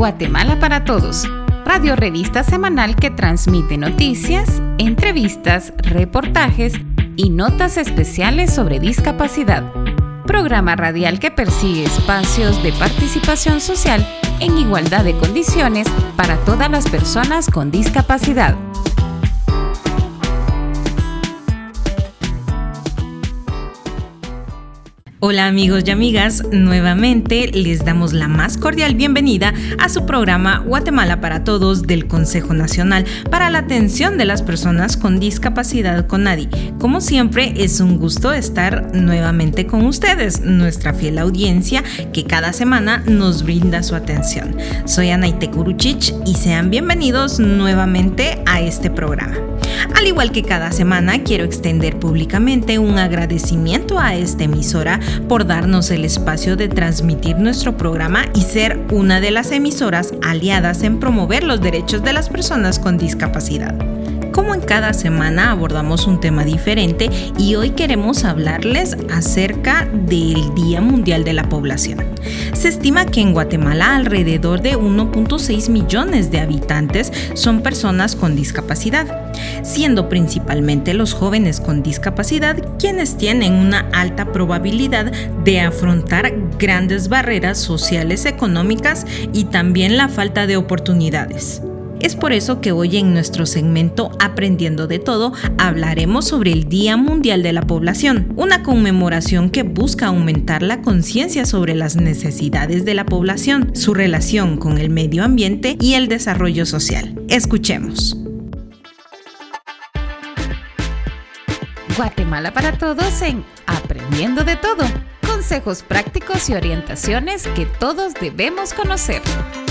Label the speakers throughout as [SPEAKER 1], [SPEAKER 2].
[SPEAKER 1] Guatemala para Todos, radio revista semanal que transmite noticias, entrevistas, reportajes y notas especiales sobre discapacidad. Programa radial que persigue espacios de participación social en igualdad de condiciones para todas las personas con discapacidad.
[SPEAKER 2] Hola amigos y amigas, nuevamente les damos la más cordial bienvenida a su programa Guatemala para Todos del Consejo Nacional para la Atención de las Personas con Discapacidad CONADI. Como siempre, es un gusto estar nuevamente con ustedes, nuestra fiel audiencia que cada semana nos brinda su atención. Soy Anaite Kuruchich y sean bienvenidos nuevamente a este programa. Al igual que cada semana, quiero extender públicamente un agradecimiento a esta emisora por darnos el espacio de transmitir nuestro programa y ser una de las emisoras aliadas en promover los derechos de las personas con discapacidad. Como en cada semana abordamos un tema diferente y hoy queremos hablarles acerca del Día Mundial de la Población. Se estima que en Guatemala alrededor de 1.6 millones de habitantes son personas con discapacidad, siendo principalmente los jóvenes con discapacidad quienes tienen una alta probabilidad de afrontar grandes barreras sociales, económicas y también la falta de oportunidades. Es por eso que hoy en nuestro segmento Aprendiendo de Todo hablaremos sobre el Día Mundial de la Población, una conmemoración que busca aumentar la conciencia sobre las necesidades de la población, su relación con el medio ambiente y el desarrollo social. Escuchemos.
[SPEAKER 1] Guatemala para Todos en Aprendiendo de Todo. Consejos prácticos y orientaciones que todos debemos conocer.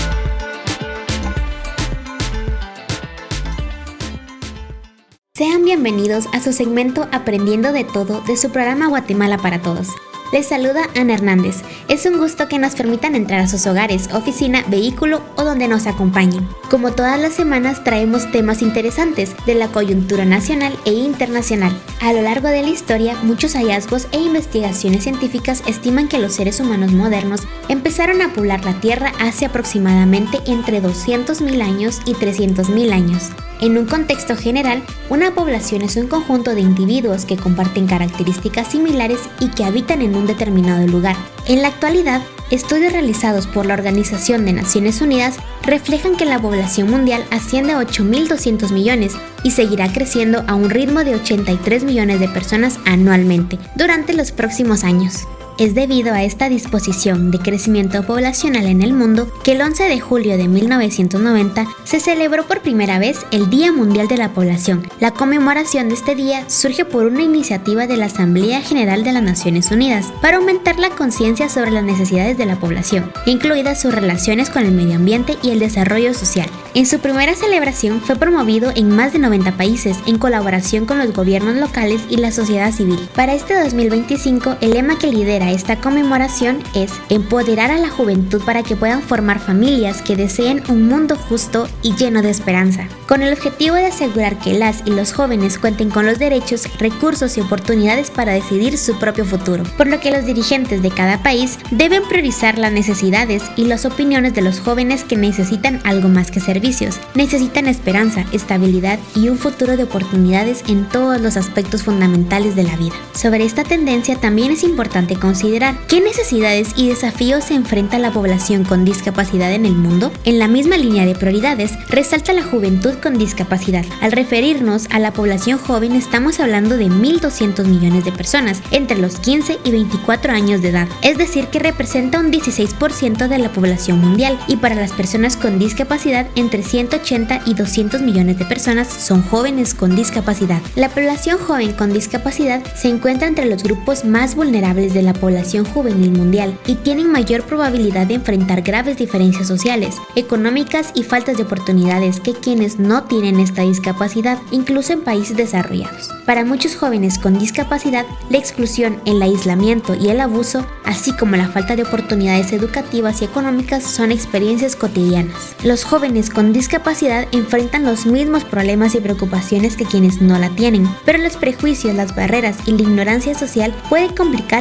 [SPEAKER 3] Sean bienvenidos a su segmento Aprendiendo de Todo de su programa Guatemala para Todos. Les saluda Ana Hernández. Es un gusto que nos permitan entrar a sus hogares, oficina, vehículo o donde nos acompañen. Como todas las semanas traemos temas interesantes de la coyuntura nacional e internacional. A lo largo de la historia, muchos hallazgos e investigaciones científicas estiman que los seres humanos modernos empezaron a poblar la Tierra hace aproximadamente entre 200.000 años y 300.000 años. En un contexto general, una población es un conjunto de individuos que comparten características similares y que habitan en un determinado lugar. En la actualidad, estudios realizados por la Organización de Naciones Unidas reflejan que la población mundial asciende a 8.200 millones y seguirá creciendo a un ritmo de 83 millones de personas anualmente durante los próximos años. Es debido a esta disposición de crecimiento poblacional en el mundo que el 11 de julio de 1990 se celebró por primera vez el Día Mundial de la Población. La conmemoración de este día surge por una iniciativa de la Asamblea General de las Naciones Unidas para aumentar la conciencia sobre las necesidades de la población, incluidas sus relaciones con el medio ambiente y el desarrollo social. En su primera celebración fue promovido en más de 90 países en colaboración con los gobiernos locales y la sociedad civil. Para este 2025, el lema que lidera esta conmemoración es empoderar a la juventud para que puedan formar familias que deseen un mundo justo y lleno de esperanza, con el objetivo de asegurar que las y los jóvenes cuenten con los derechos, recursos y oportunidades para decidir su propio futuro, por lo que los dirigentes de cada país deben priorizar las necesidades y las opiniones de los jóvenes que necesitan algo más que servicios, necesitan esperanza, estabilidad y un futuro de oportunidades en todos los aspectos fundamentales de la vida. Sobre esta tendencia también es importante considerar qué necesidades y desafíos se enfrenta la población con discapacidad en el mundo. En la misma línea de prioridades, resalta la juventud con discapacidad. Al referirnos a la población joven, estamos hablando de 1.200 millones de personas entre los 15 y 24 años de edad, es decir, que representa un 16% de la población mundial, y para las personas con discapacidad, entre 180 y 200 millones de personas son jóvenes con discapacidad. La población joven con discapacidad se encuentra entre los grupos más vulnerables de la población juvenil mundial y tienen mayor probabilidad de enfrentar graves diferencias sociales, económicas y faltas de oportunidades que quienes no tienen esta discapacidad, incluso en países desarrollados. Para muchos jóvenes con discapacidad, la exclusión, el aislamiento y el abuso, así como la falta de oportunidades educativas y económicas, son experiencias cotidianas. Los jóvenes con discapacidad enfrentan los mismos problemas y preocupaciones que quienes no la tienen, pero los prejuicios, las barreras y la ignorancia social pueden complicar e intensificar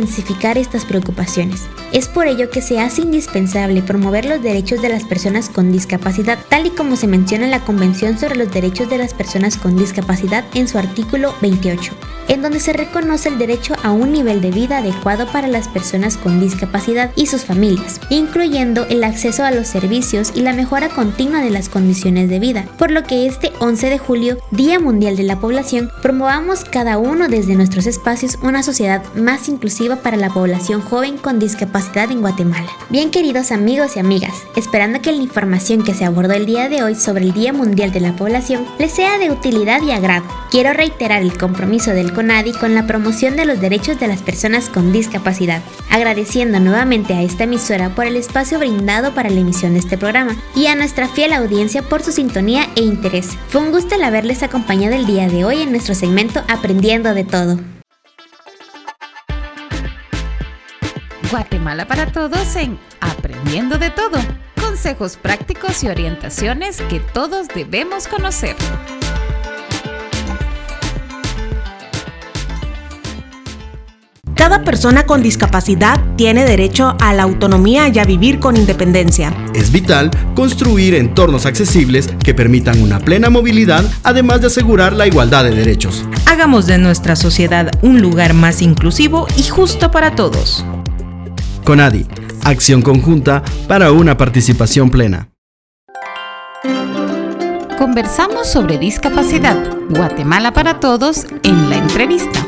[SPEAKER 3] intensificar estas preocupaciones. Es por ello que se hace indispensable promover los derechos de las personas con discapacidad, tal y como se menciona en la Convención sobre los Derechos de las Personas con Discapacidad en su artículo 28, en donde se reconoce el derecho a un nivel de vida adecuado para las personas con discapacidad y sus familias, incluyendo el acceso a los servicios y la mejora continua de las condiciones de vida, por lo que este 11 de julio, Día Mundial de la Población, promovamos cada uno desde nuestros espacios una sociedad más inclusiva para la población joven con discapacidad en Guatemala. Bien, queridos amigos y amigas, esperando que la información que se abordó el día de hoy sobre el Día Mundial de la Población les sea de utilidad y agrado, quiero reiterar el compromiso del CONADI con la promoción de los derechos de las personas con discapacidad, agradeciendo nuevamente a esta emisora por el espacio brindado para la emisión de este programa y a nuestra fiel audiencia por su sintonía e interés. Fue un gusto el haberles acompañado el día de hoy en nuestro segmento Aprendiendo de Todo.
[SPEAKER 1] Guatemala para todos en Aprendiendo de Todo. Consejos prácticos y orientaciones que todos debemos conocer.
[SPEAKER 4] Cada persona con discapacidad tiene derecho a la autonomía y a vivir con independencia.
[SPEAKER 5] Es vital construir entornos accesibles que permitan una plena movilidad, además de asegurar la igualdad de derechos.
[SPEAKER 2] Hagamos de nuestra sociedad un lugar más inclusivo y justo para todos.
[SPEAKER 5] CONADI, acción conjunta para una participación plena.
[SPEAKER 1] Conversamos sobre discapacidad. Guatemala para todos en la entrevista.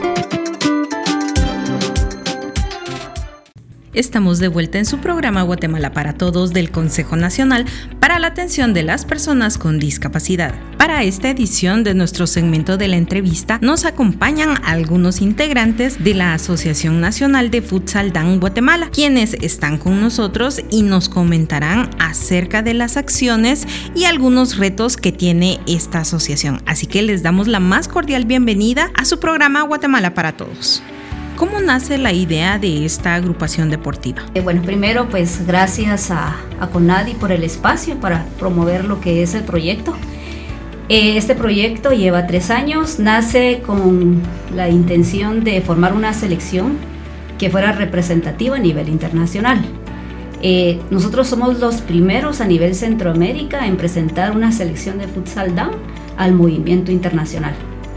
[SPEAKER 2] Estamos de vuelta en su programa Guatemala para Todos del Consejo Nacional para la Atención de las Personas con Discapacidad. Para esta edición de nuestro segmento de la entrevista nos acompañan algunos integrantes de la Asociación Nacional de Futsal Dan Guatemala, quienes están con nosotros y nos comentarán acerca de las acciones y algunos retos que tiene esta asociación. Así que les damos la más cordial bienvenida a su programa Guatemala para Todos. ¿Cómo nace la idea de esta agrupación deportiva?
[SPEAKER 6] Bueno, primero pues gracias a CONADI por el espacio para promover lo que es el proyecto. Este proyecto lleva 3 años, nace con la intención de formar una selección que fuera representativa a nivel internacional. Nosotros somos los primeros a nivel Centroamérica en presentar una selección de futsal down al movimiento internacional.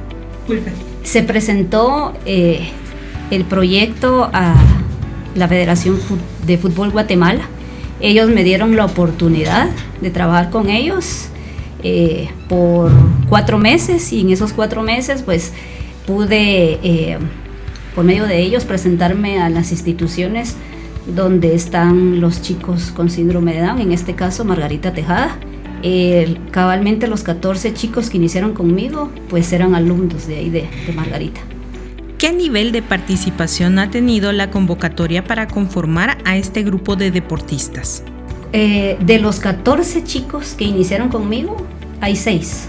[SPEAKER 6] Se presentó el proyecto a la Federación de Fútbol Guatemala. Ellos me dieron la oportunidad de trabajar con ellos por 4 meses y en esos 4 meses pues pude por medio de ellos presentarme a las instituciones donde están los chicos con síndrome de Down, en este caso Margarita Tejada. Cabalmente los 14 chicos que iniciaron conmigo pues eran alumnos de ahí de Margarita.
[SPEAKER 2] ¿Qué nivel de participación ha tenido la convocatoria para conformar a este grupo de deportistas?
[SPEAKER 6] De los 14 chicos que iniciaron conmigo, hay 6.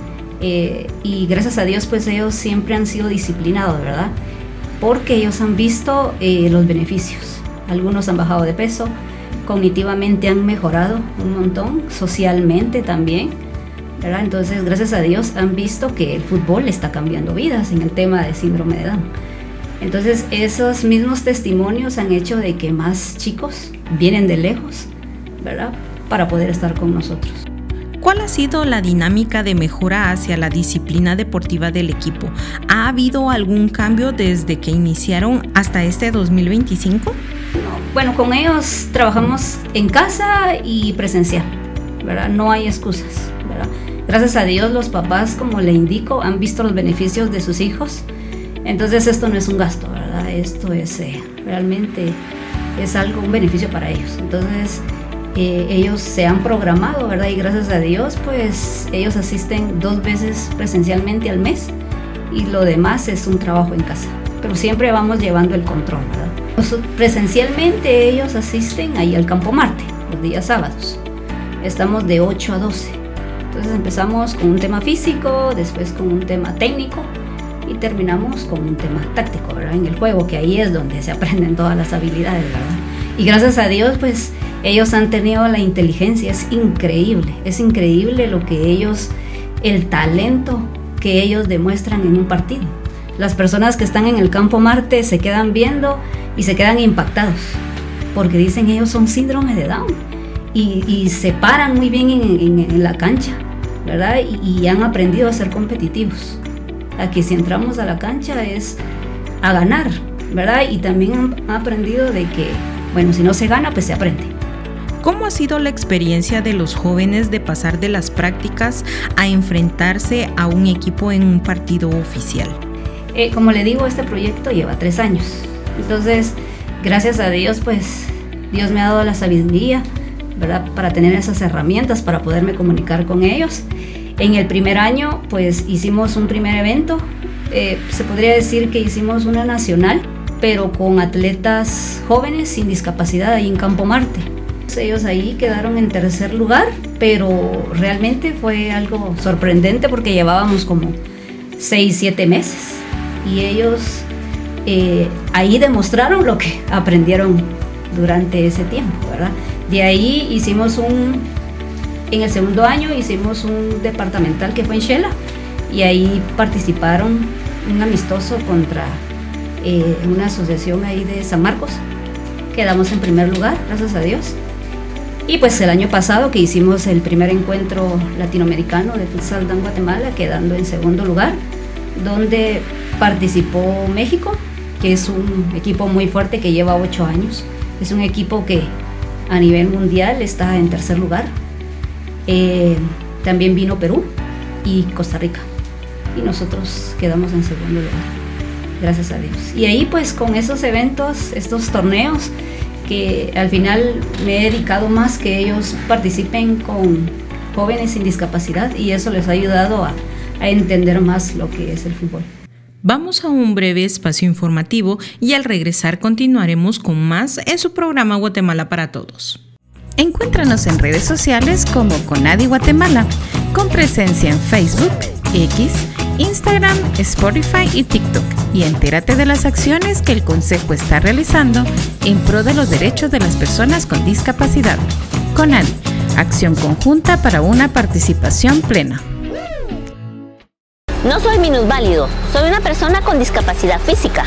[SPEAKER 6] Y gracias a Dios, pues ellos siempre han sido disciplinados, ¿verdad? Porque ellos han visto los beneficios. Algunos han bajado de peso, cognitivamente han mejorado un montón, socialmente también, ¿verdad? Entonces, gracias a Dios han visto que el fútbol está cambiando vidas en el tema de síndrome de Down. Entonces, esos mismos testimonios han hecho de que más chicos vienen de lejos, ¿verdad?, para poder estar con nosotros.
[SPEAKER 2] ¿Cuál ha sido la dinámica de mejora hacia la disciplina deportiva del equipo? ¿Ha habido algún cambio desde que iniciaron hasta este 2025?
[SPEAKER 6] Bueno, con ellos trabajamos en casa y presencial, ¿verdad? No hay excusas, ¿verdad? Gracias a Dios los papás, como le indico, han visto los beneficios de sus hijos. Entonces esto no es un gasto, ¿verdad? Esto es realmente es algo, un beneficio para ellos. Entonces ellos se han programado, ¿verdad? Y gracias a Dios, pues ellos asisten 2 veces presencialmente al mes y lo demás es un trabajo en casa. Pero siempre vamos llevando el control, ¿verdad? Presencialmente ellos asisten ahí al Campo Marte, los días sábados. Estamos de 8 a 12. Entonces empezamos con un tema físico, después con un tema técnico y terminamos con un tema táctico, ¿verdad? En el juego, que ahí es donde se aprenden todas las habilidades, ¿verdad? Y gracias a Dios, pues ellos han tenido la inteligencia, es increíble lo que ellos, el talento que ellos demuestran en un partido. Las personas que están en el Campo Marte se quedan viendo y se quedan impactados porque dicen ellos son síndrome de Down y se paran muy bien en la cancha, ¿verdad? Y han aprendido a ser competitivos. Aquí si entramos a la cancha es a ganar, ¿verdad? Y también han aprendido de que, bueno, si no se gana, pues se aprende.
[SPEAKER 2] ¿Cómo ha sido la experiencia de los jóvenes de pasar de las prácticas a enfrentarse a un equipo en un partido oficial?
[SPEAKER 6] Como le digo, este proyecto lleva 3 años. Entonces, gracias a Dios, pues Dios me ha dado la sabiduría, ¿verdad? Para tener esas herramientas, para poderme comunicar con ellos. En el primer año, pues hicimos un primer evento. Se podría decir que hicimos una nacional, pero con atletas jóvenes sin discapacidad ahí en Campo Marte. Ellos ahí quedaron en tercer lugar, pero realmente fue algo sorprendente porque llevábamos como 6-7 meses y ellos ahí demostraron lo que aprendieron durante ese tiempo, ¿verdad? De ahí hicimos en el segundo año hicimos un departamental que fue en Shela y ahí participaron un amistoso contra una asociación ahí de San Marcos. Quedamos en primer lugar, gracias a Dios. Y pues el año pasado que hicimos el primer encuentro latinoamericano de Futsal Down Guatemala, quedando en segundo lugar, donde participó México, que es un equipo muy fuerte que lleva 8 años. Es un equipo que a nivel mundial está en tercer lugar. También vino Perú y Costa Rica. Y nosotros quedamos en segundo lugar, gracias a Dios. Y ahí pues con esos eventos, estos torneos, que al final me he dedicado más que ellos participen con jóvenes sin discapacidad y eso les ha ayudado a entender más lo que es el fútbol.
[SPEAKER 2] Vamos a un breve espacio informativo y al regresar continuaremos con más en su programa Guatemala para Todos.
[SPEAKER 1] Encuéntranos en redes sociales como CONADI Guatemala, con presencia en Facebook, X, Instagram, Spotify y TikTok, y entérate de las acciones que el Consejo está realizando en pro de los derechos de las personas con discapacidad. CONADI, acción conjunta para una participación plena.
[SPEAKER 7] No soy minusválido, soy una persona con discapacidad física.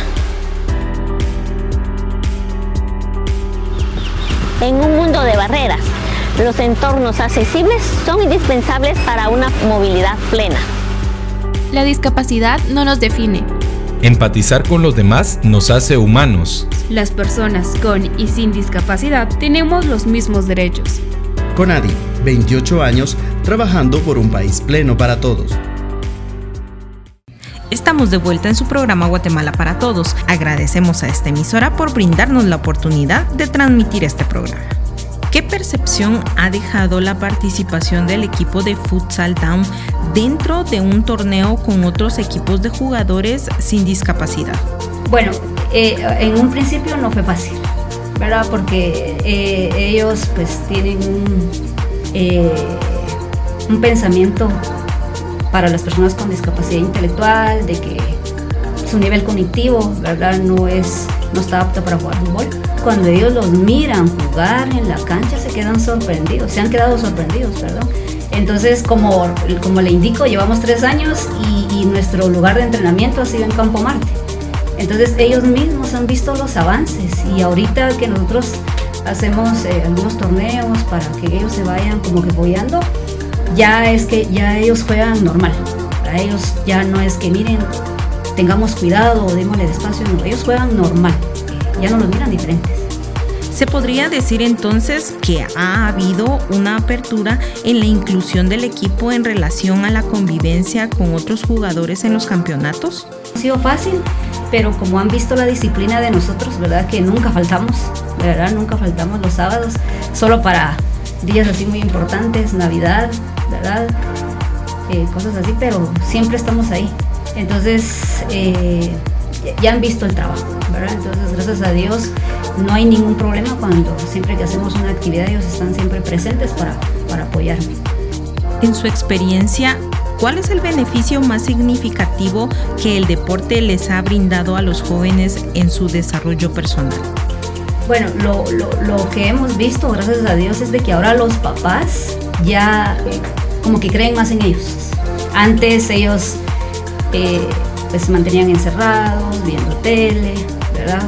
[SPEAKER 7] En un mundo de barreras, los entornos accesibles son indispensables para una movilidad plena.
[SPEAKER 8] La discapacidad no nos define.
[SPEAKER 9] Empatizar con los demás nos hace humanos.
[SPEAKER 8] Las personas con y sin discapacidad tenemos los mismos derechos.
[SPEAKER 5] CONADI, 28 años trabajando por un país pleno para todos.
[SPEAKER 2] Estamos de vuelta en su programa Guatemala para Todos. Agradecemos a esta emisora por brindarnos la oportunidad de transmitir este programa. ¿Qué percepción ha dejado la participación del equipo de Futsal Down dentro de un torneo con otros equipos de jugadores sin discapacidad?
[SPEAKER 6] Bueno, en un principio no fue fácil, ¿verdad? Porque ellos pues tienen un pensamiento para las personas con discapacidad intelectual, de que su nivel cognitivo, ¿verdad? No está apto para jugar fútbol. Cuando ellos los miran jugar en la cancha se quedan sorprendidos, se han quedado sorprendidos, perdón. Entonces, como le indico, llevamos 3 años y nuestro lugar de entrenamiento ha sido en Campo Marte. Entonces ellos mismos han visto los avances y ahorita que nosotros hacemos algunos torneos para que ellos se vayan como que apoyando, ya es que ya ellos juegan normal. Para ellos ya no es que miren, tengamos cuidado o démosle despacio, no, ellos juegan normal, ya no los miran diferentes.
[SPEAKER 2] ¿Se podría decir entonces que ha habido una apertura en la inclusión del equipo en relación a la convivencia con otros jugadores en los campeonatos?
[SPEAKER 6] Ha sido fácil, pero como han visto la disciplina de nosotros, ¿verdad? Que nunca faltamos, de verdad, nunca faltamos los sábados, solo para días así muy importantes, Navidad, ¿verdad? Cosas así, pero siempre estamos ahí. Entonces, ya han visto el trabajo, ¿verdad? Entonces, gracias a Dios, no hay ningún problema cuando siempre que hacemos una actividad, ellos están siempre presentes para apoyarme.
[SPEAKER 2] En su experiencia, ¿cuál es el beneficio más significativo que el deporte les ha brindado a los jóvenes en su desarrollo personal?
[SPEAKER 6] Bueno, lo que hemos visto, gracias a Dios, es de que ahora los papás ya como que creen más en ellos. Antes ellos pues se mantenían encerrados, viendo tele, ¿verdad?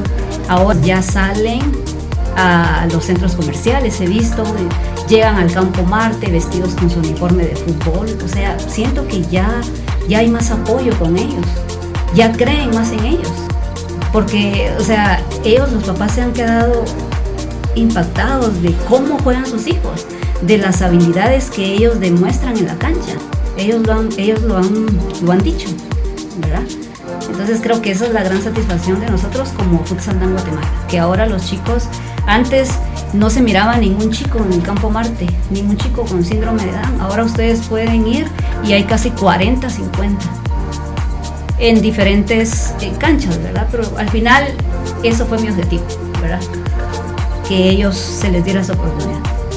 [SPEAKER 6] Ahora ya salen a los centros comerciales, he visto, llegan al Campo Marte vestidos con su uniforme de fútbol. O sea, siento que ya hay más apoyo con ellos, ya creen más en ellos, porque, o sea, ellos, los papás, se han quedado impactados de cómo juegan sus hijos, de las habilidades que ellos demuestran en la cancha. Ellos lo han dicho, ¿verdad? Entonces creo que esa es la gran satisfacción de nosotros como Futsal Down Guatemala, que ahora los chicos, antes no se miraba ningún chico en el Campo Marte, ningún chico con síndrome de Down. Ahora ustedes pueden ir y hay casi 40, 50 en diferentes canchas, ¿verdad? Pero al final eso fue mi objetivo, ¿verdad? Que ellos se les diera esa oportunidad.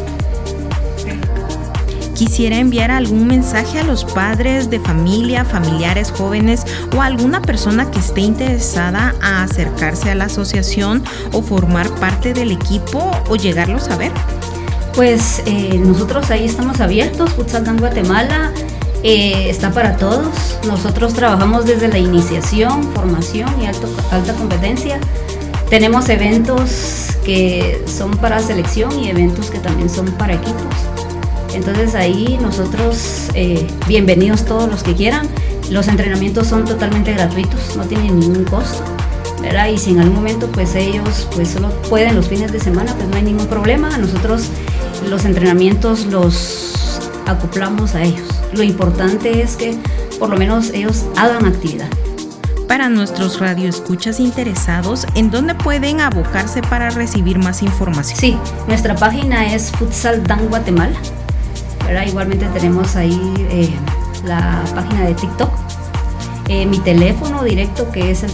[SPEAKER 2] Quisiera enviar algún mensaje a los padres de familia, familiares, jóvenes o a alguna persona que esté interesada a acercarse a la asociación o formar parte del equipo o llegarlos a ver.
[SPEAKER 6] Pues nosotros ahí estamos abiertos. Futsal Down Guatemala está para todos. Nosotros trabajamos desde la iniciación, formación y alta competencia. Tenemos eventos que son para selección y eventos que también son para equipos. Entonces ahí nosotros, bienvenidos todos los que quieran. Los entrenamientos son totalmente gratuitos, no tienen ningún costo, ¿verdad? Y si en algún momento pues ellos pues solo pueden los fines de semana, pues no hay ningún problema. Nosotros los entrenamientos los acoplamos a ellos. Lo importante es que por lo menos ellos hagan actividad.
[SPEAKER 2] Para nuestros radioescuchas interesados, ¿en dónde pueden abocarse para recibir más información?
[SPEAKER 6] Sí, nuestra página es Futsal Down Guatemala, ¿verdad? Igualmente tenemos ahí la página de TikTok. Mi teléfono directo, que es el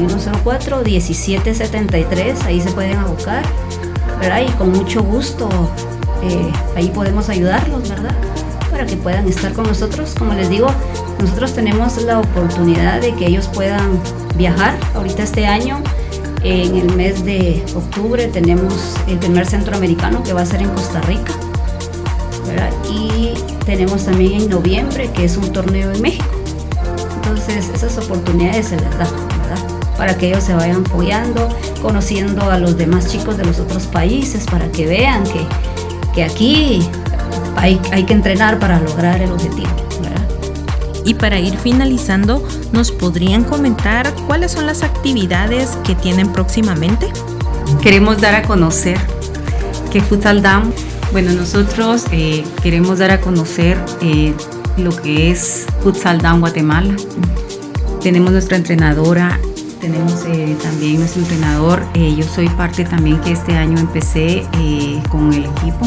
[SPEAKER 6] 3104-1773, ahí se pueden abocar, ¿verdad? Y con mucho gusto ahí podemos ayudarlos, ¿verdad? Para que puedan estar con nosotros. Como les digo, nosotros tenemos la oportunidad de que ellos puedan viajar. Ahorita este año, en el mes de octubre, tenemos el primer centroamericano que va a ser en Costa Rica, ¿verdad? Y tenemos también en noviembre, que es un torneo en México. Entonces esas oportunidades se les dan, ¿verdad? Para que ellos se vayan apoyando, conociendo a los demás chicos de los otros países, para que vean que aquí hay que entrenar para lograr el objetivo, ¿verdad?
[SPEAKER 2] Y para ir finalizando, ¿nos podrían comentar cuáles son las actividades que tienen próximamente?
[SPEAKER 10] Queremos dar a conocer que Futsal Down, bueno, nosotros queremos dar a conocer lo que es Futsal Down Guatemala. Tenemos nuestra entrenadora, tenemos también nuestro entrenador. Yo soy parte también, que este año empecé con el equipo.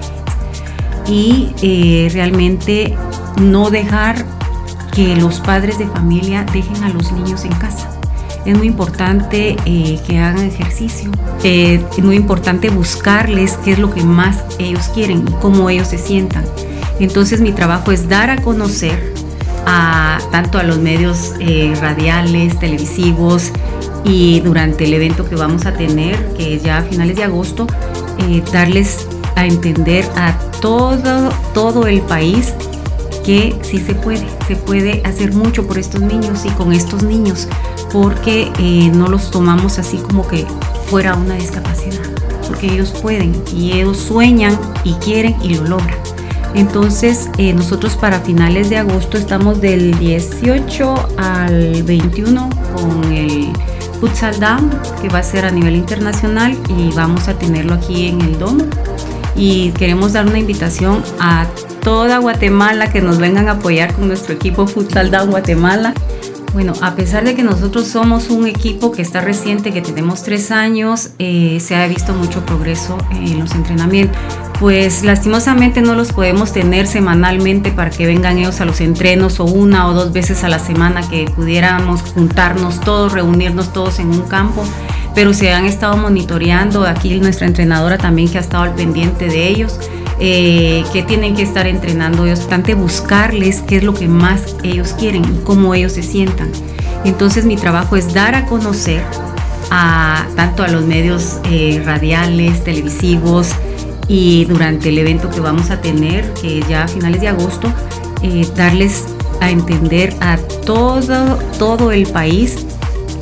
[SPEAKER 10] Y realmente no dejar que los padres de familia dejen a los niños en casa. Es muy importante que hagan ejercicio, es muy importante buscarles qué es lo que más ellos quieren y cómo ellos se sientan. Entonces mi trabajo es dar a conocer tanto a los medios radiales, televisivos, y durante el evento que vamos a tener, que es ya a finales de agosto, darles a entender a todo el país que sí se puede hacer mucho por estos niños y con estos niños, porque no los tomamos así como que fuera una discapacidad, porque ellos pueden y ellos sueñan y quieren y lo logran. Entonces nosotros para finales de agosto estamos del 18 al 21 con el Futsal Down, que va a ser a nivel internacional y vamos a tenerlo aquí en el Domo. Y queremos dar una invitación a toda Guatemala que nos vengan a apoyar con nuestro equipo Futsal Down Guatemala. Bueno, a pesar de que nosotros somos un equipo que está reciente, que tenemos 3 años, se ha visto mucho progreso en los entrenamientos. Pues lastimosamente no los podemos tener semanalmente para que vengan ellos a los entrenos, o 1 o 2 veces a la semana que pudiéramos juntarnos todos, reunirnos todos en un campo. Pero se han estado monitoreando, aquí nuestra entrenadora también, que ha estado al pendiente de ellos, que tienen que estar entrenando ellos, bastante buscarles qué es lo que más ellos quieren y cómo ellos se sientan. Entonces mi trabajo es dar a conocer tanto a los medios radiales, televisivos, y durante el evento que vamos a tener, que ya a finales de agosto, darles a entender a todo el país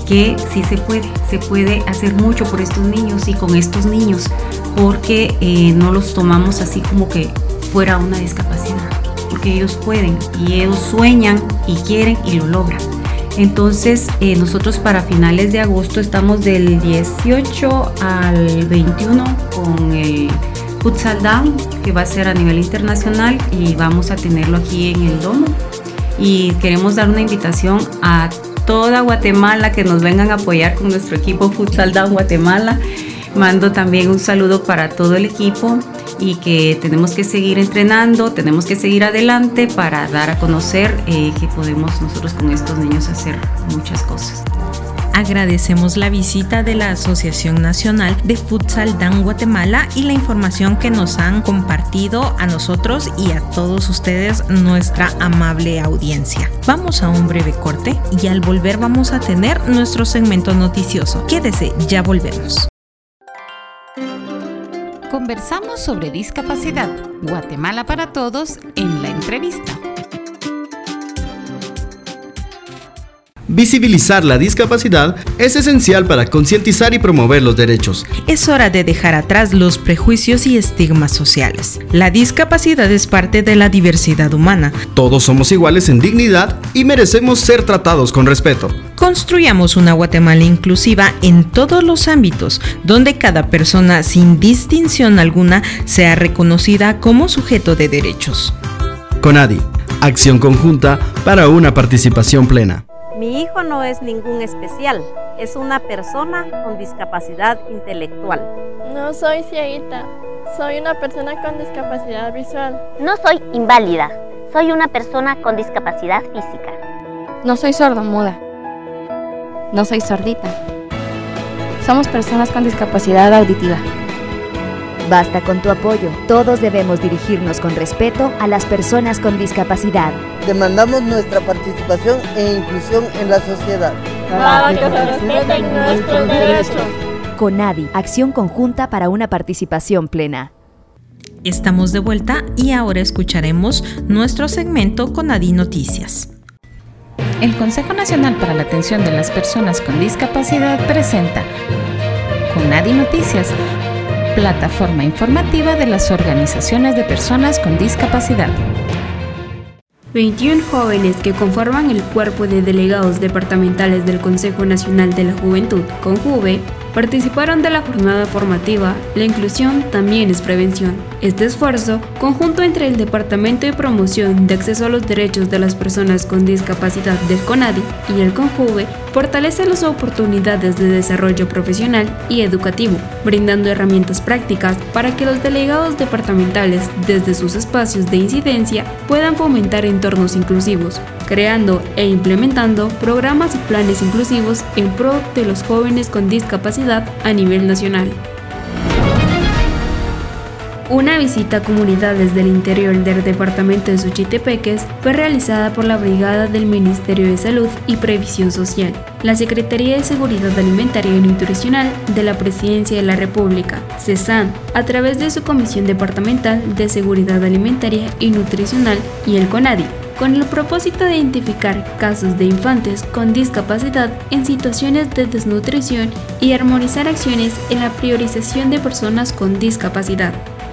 [SPEAKER 10] que sí se puede hacer mucho por estos niños y con estos niños, porque no los tomamos así como que fuera una discapacidad, porque ellos pueden y ellos sueñan y quieren y lo logran. Entonces nosotros para finales de agosto estamos del 18 al 21 con el Futsal Down, que va a ser a nivel internacional y vamos a tenerlo aquí en el Domo, y queremos dar una invitación a toda Guatemala que nos vengan a apoyar con nuestro equipo Futsal Down Guatemala. Mando también un saludo para todo el equipo y que tenemos que seguir entrenando, tenemos que seguir adelante para dar a conocer que podemos nosotros con estos niños hacer muchas cosas.
[SPEAKER 2] Agradecemos la visita de la Asociación Nacional de Futsal Down Guatemala y la información que nos han compartido a nosotros y a todos ustedes, nuestra amable audiencia. Vamos a un breve corte y al volver vamos a tener nuestro segmento noticioso. Quédese, ya volvemos.
[SPEAKER 1] Conversamos sobre discapacidad. Guatemala para todos en la entrevista.
[SPEAKER 5] Visibilizar la discapacidad es esencial para concientizar y promover los derechos.
[SPEAKER 2] Es hora de dejar atrás los prejuicios y estigmas sociales. La discapacidad es parte de la diversidad humana.
[SPEAKER 5] Todos somos iguales en dignidad y merecemos ser tratados con respeto.
[SPEAKER 2] Construyamos una Guatemala inclusiva en todos los ámbitos, donde cada persona, sin distinción alguna, sea reconocida como sujeto de derechos.
[SPEAKER 5] CONADI, acción conjunta para una participación plena.
[SPEAKER 11] Mi hijo no es ningún especial, es una persona con discapacidad intelectual.
[SPEAKER 12] No soy cieguita, soy una persona con discapacidad visual.
[SPEAKER 7] No soy inválida, soy una persona con discapacidad física.
[SPEAKER 13] No soy sordomuda, no soy sordita. Somos personas con discapacidad auditiva.
[SPEAKER 14] Basta con tu apoyo. Todos debemos dirigirnos con respeto a las personas con discapacidad.
[SPEAKER 15] Demandamos nuestra participación e inclusión en la sociedad.
[SPEAKER 12] Para que se respeten nuestros derechos.
[SPEAKER 14] CONADI, acción conjunta para una participación plena.
[SPEAKER 2] Estamos de vuelta y ahora escucharemos nuestro segmento CONADI Noticias.
[SPEAKER 1] El Consejo Nacional para la Atención de las Personas con Discapacidad presenta CONADI Noticias, plataforma informativa de las organizaciones de personas con discapacidad.
[SPEAKER 8] 21 jóvenes que conforman el cuerpo de delegados departamentales del Consejo Nacional de la Juventud, CONJUVE, participaron de la jornada formativa La inclusión también es prevención. Este esfuerzo, conjunto entre el Departamento de Promoción de Acceso a los Derechos de las Personas con Discapacidad del CONADI y el CONJUVE, fortalece las oportunidades de desarrollo profesional y educativo, brindando herramientas prácticas para que los delegados departamentales, desde sus espacios de incidencia, puedan fomentar entornos inclusivos, creando e implementando programas y planes inclusivos en pro de los jóvenes con discapacidad a nivel nacional. Una visita a comunidades del interior del departamento de Suchitepeques fue realizada por la Brigada del Ministerio de Salud y Previsión Social, la Secretaría de Seguridad Alimentaria y Nutricional de la Presidencia de la República, CESAN, a través de su Comisión Departamental de Seguridad Alimentaria y Nutricional y el CONADI, con el propósito de identificar casos de infantes con discapacidad en situaciones de desnutrición y armonizar acciones en la priorización de personas con discapacidad.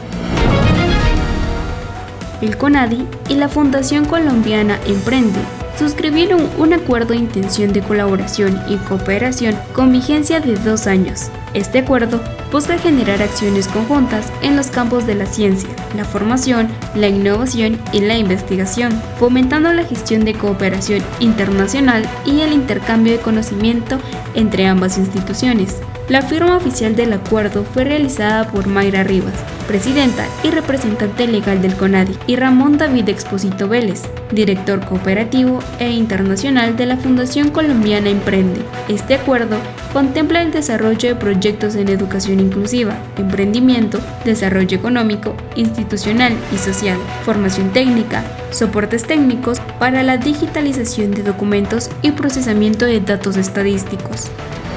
[SPEAKER 8] El CONADI y la Fundación Colombiana Emprende suscribieron un acuerdo de intención de colaboración y cooperación con vigencia de 2 años. Este acuerdo busca generar acciones conjuntas en los campos de la ciencia, la formación, la innovación y la investigación, fomentando la gestión de cooperación internacional y el intercambio de conocimiento entre ambas instituciones. La firma oficial del acuerdo fue realizada por Mayra Rivas, presidenta y representante legal del CONADI, y Ramón David Expósito Vélez, director cooperativo e internacional de la Fundación Colombiana Emprende. Este acuerdo contempla el desarrollo de proyectos en educación inclusiva, emprendimiento, desarrollo económico, institucional y social, formación técnica, soportes técnicos para la digitalización de documentos y procesamiento de datos estadísticos.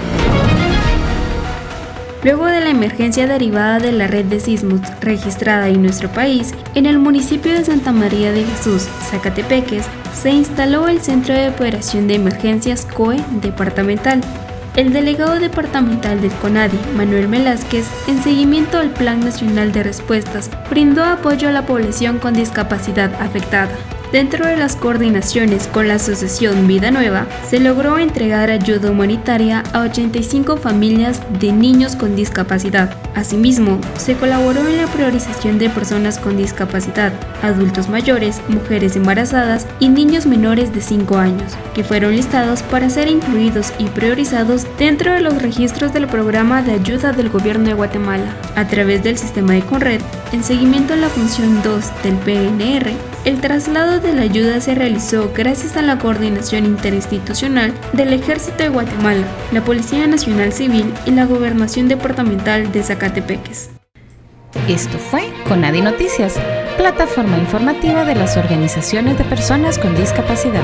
[SPEAKER 8] Luego de la emergencia derivada de la red de sismos registrada en nuestro país, en el municipio de Santa María de Jesús, Zacatepeques, se instaló el Centro de Operación de Emergencias COE departamental. El delegado departamental del CONADI, Manuel Velázquez, en seguimiento al Plan Nacional de Respuestas, brindó apoyo a la población con discapacidad afectada. Dentro de las coordinaciones con la Asociación Vida Nueva, se logró entregar ayuda humanitaria a 85 familias de niños con discapacidad. Asimismo, se colaboró en la priorización de personas con discapacidad, adultos mayores, mujeres embarazadas y niños menores de 5 años, que fueron listados para ser incluidos y priorizados dentro de los registros del programa de ayuda del Gobierno de Guatemala. A través del sistema de Conred, en seguimiento a la función 2 del PNR, el traslado de la ayuda se realizó gracias a la coordinación interinstitucional del Ejército de Guatemala, la Policía Nacional Civil y la Gobernación Departamental de Zacatepeques.
[SPEAKER 1] Esto fue CONADI Noticias, plataforma informativa de las organizaciones de personas con discapacidad.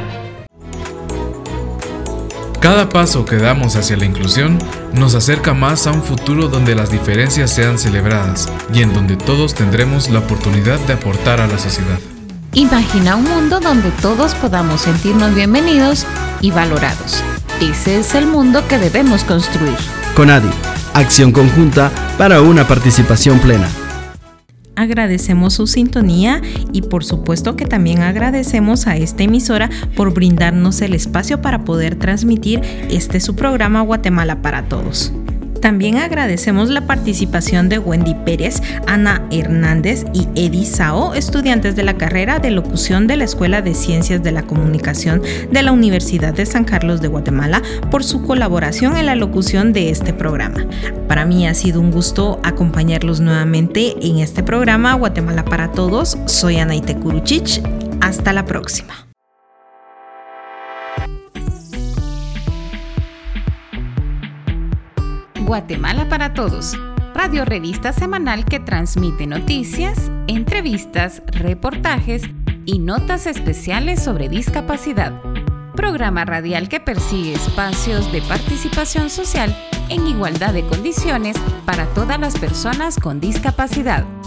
[SPEAKER 9] Cada paso que damos hacia la inclusión nos acerca más a un futuro donde las diferencias sean celebradas y en donde todos tendremos la oportunidad de aportar a la sociedad.
[SPEAKER 1] Imagina un mundo donde todos podamos sentirnos bienvenidos y valorados. Ese es el mundo que debemos construir.
[SPEAKER 5] CONADI, acción conjunta para una participación plena.
[SPEAKER 2] Agradecemos su sintonía y por supuesto que también agradecemos a esta emisora por brindarnos el espacio para poder transmitir su programa Guatemala para Todos. También agradecemos la participación de Wendy Pérez, Ana Hernández y Eddie Sao, estudiantes de la carrera de locución de la Escuela de Ciencias de la Comunicación de la Universidad de San Carlos de Guatemala, por su colaboración en la locución de este programa. Para mí ha sido un gusto acompañarlos nuevamente en este programa Guatemala para Todos. Soy Anaite Kuruchich. Hasta la próxima.
[SPEAKER 1] Guatemala para Todos, radio revista semanal que transmite noticias, entrevistas, reportajes y notas especiales sobre discapacidad. Programa radial que persigue espacios de participación social en igualdad de condiciones para todas las personas con discapacidad.